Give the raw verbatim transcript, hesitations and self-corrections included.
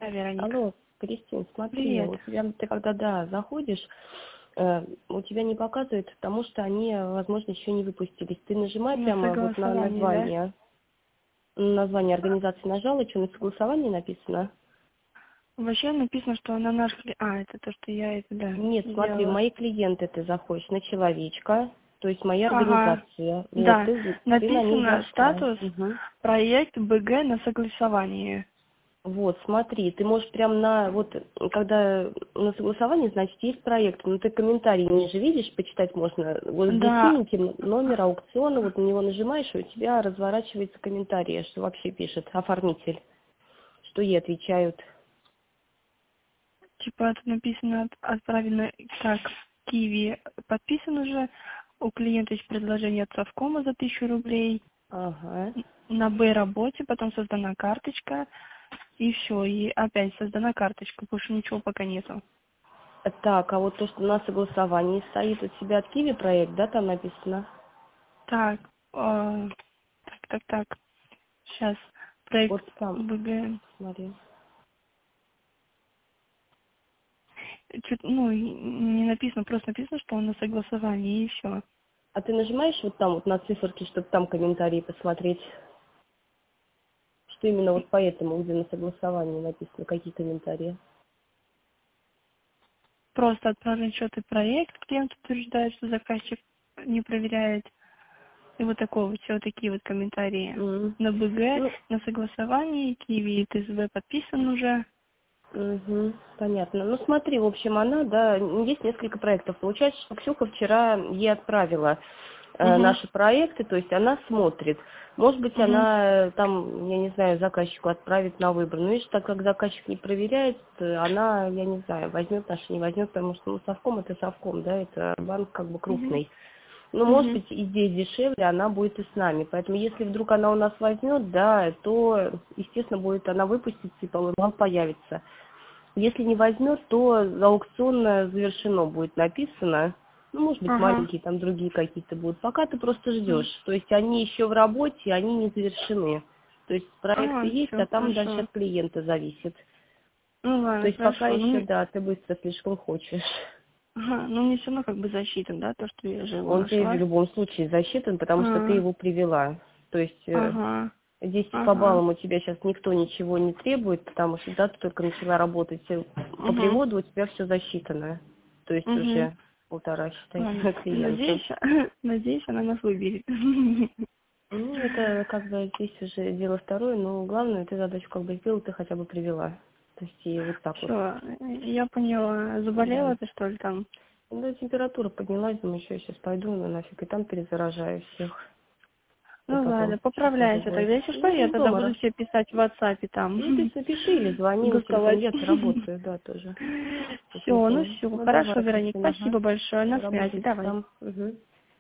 Вероника. Алло, Кристин, смотри, Привет. у тебя, ты когда, да, заходишь, э, у тебя не показывает, потому что они, возможно, еще не выпустились. Ты нажимай На прямо вот на согласование, да? название, на название организации нажала, что на согласовании написано? Вообще написано, что на наш... кли- А, это то, что я это, да, Нет, смотри, в сделала. мои клиенты ты заходишь на человечка, то есть моя Ага, организация. Вот, да. ты, ты на них Написано зашла. статус Мгм. проект БГ на согласовании. Вот, смотри, ты можешь прям на, вот, когда на согласовании, значит, есть проект, но ты комментарии ниже видишь, почитать можно, вот где Да. синенький номер аукциона, вот на него нажимаешь, и у тебя разворачивается комментарий, что вообще пишет оформитель, что ей отвечают. Типа это написано от- отправлено как Киви подписан уже. У клиента есть предложение от Совкома за тысячу рублей. Ага. На Б работе, потом создана карточка. И все, и опять создана карточка, больше ничего пока нету. Так, а вот то, что на согласовании стоит, у тебя от Киви проект, да, там написано? Так, э, так, так, так. Сейчас проект Вот там, БГ. смотри. Чуть, ну, и не написано, просто написано, что он на согласовании, и все. А ты нажимаешь вот там вот на циферки, чтобы там комментарии посмотреть? Что именно вот поэтому, где на согласовании написано, какие комментарии? Просто отправлен счет и проект, клиент утверждает, что заказчик не проверяет. И вот такое вот, все вот такие вот комментарии. М. На БГ, Ну, на согласовании, Киви и ТСВ подписан уже. мгм, понятно. Ну смотри, в общем, она, да, есть несколько проектов. Получается, что Ксюха вчера ей отправила э, Угу, наши проекты, то есть она смотрит. Может быть, угу, она э, там, я не знаю, заказчику отправит на выбор. Ну, видишь, так как заказчик не проверяет, э, она, я не знаю, возьмет наш, не возьмет, потому что ну, совком это совком, да, это банк как бы угу, крупный. Ну, может угу. быть, и здесь дешевле, она будет и с нами. Поэтому, если вдруг она у нас возьмет, да, то, естественно, будет она выпустится и, по-моему, он появится. Если не возьмет, то аукцион э, завершено будет написано. Ну, может быть, Ага. маленькие там другие какие-то будут. Пока ты просто ждешь. То есть они еще в работе, они не завершены. То есть проекты А, есть, все, а там дальше хорошо. от клиента зависит. Ну То ладно, есть пока хорошо. еще, Ну, да, ты быстро слишком хочешь. ага, ну мне все равно как бы засчитан, да, то, что я же его Он тебе в нашла. любом случае засчитан, потому что ты А, его привела. То есть э, ага, здесь по ага, баллам у тебя сейчас никто ничего не требует, потому что да, ты только начала работать. э, По угу, приводу у тебя все засчитано. То есть угу. уже полтора, считай, Ладно, клиента. надеюсь, надеюсь, она нас выберет. Ну, это как бы здесь уже дело второе, но главное, ты задачу как бы сделала, ты хотя бы привела. То есть и вот так вот. Все, я поняла. Да. Заболела ты, что ли, там? Да, температура поднялась, думаю, еще я сейчас пойду, но нафиг, и там перезаражаю всех. И Ну ладно, потом что хуже поправляйся будет. тогда. Если что, Ну, я из тогда дома, буду раз. тебе писать в WhatsApp там. Ну, ты напиши или звони на телефон, Голосовать. я работаю, да, тоже. По Все, ну телефону. все. Ну, Хорошо, давай, Вероник, Кристина, ага. спасибо большое. На связи. Работайте Давай. там. Угу.